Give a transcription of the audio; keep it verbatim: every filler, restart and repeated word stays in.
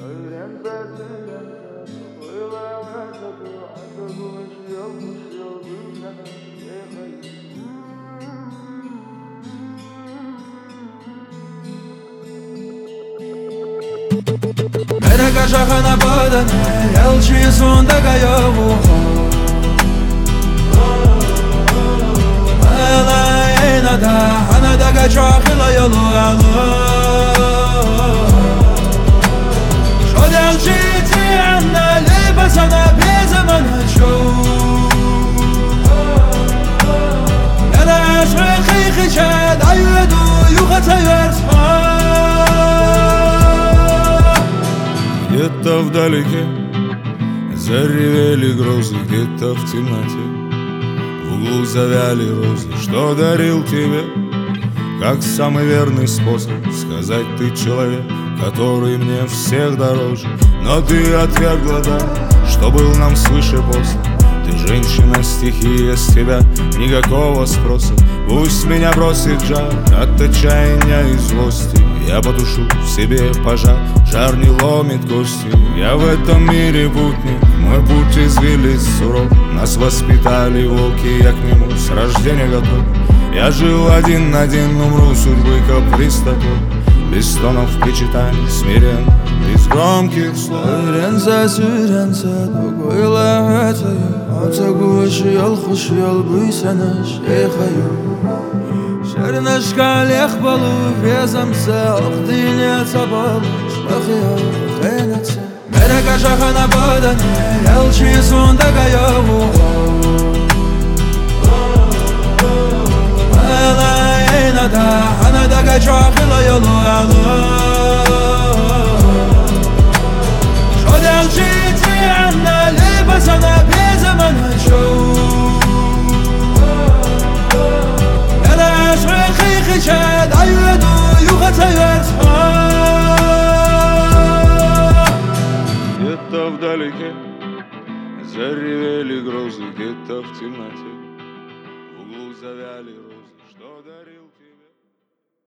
Mereka şahana badane Yalçı sonda kayavu Ala enada Hanada kaçakla yolu alı Şod yalçı tiyanda Libasana bir zaman aço Yada aşkı kıyıkıça Dayudu yuhata yarsma Где-то вдалеке заревели грозы, где-то в темноте в углу завяли розы. Что дарил тебе, как самый верный способ сказать: ты человек, который мне всех дороже. Но ты отвергла дар, что был нам свыше после. Ты женщина, стихия, с тебя никакого спроса. Пусть меня бросит жар от отчаяния и злости. Я потушу в себе пожар, жар не ломит кости. Я в этом мире путник, мой путь извилист суров. Нас воспитали волки, я к нему с рождения готов. Я жил один на один, умру судьбы каприз такой. Без стонов причитаний, смирен, без громких слов. Сүйренсе, сүйренсе, догойла әтәйі Ата көші ал, құшы ал, бұйсәні шейхайы Шәрнәшка лех балу, везамсе, ақтине сабал Шмақи ал, қайнатсе Мерека шахана бадане, ялчы сонда каяву Ала енада, анада качақыла йолу алы Sana bir zaman aço Yana aşkı kıyıkıça Dayudu yuhata yarsma Где-то вдалеке заревели грозы, где-то в темноте в углу завяли розы. Что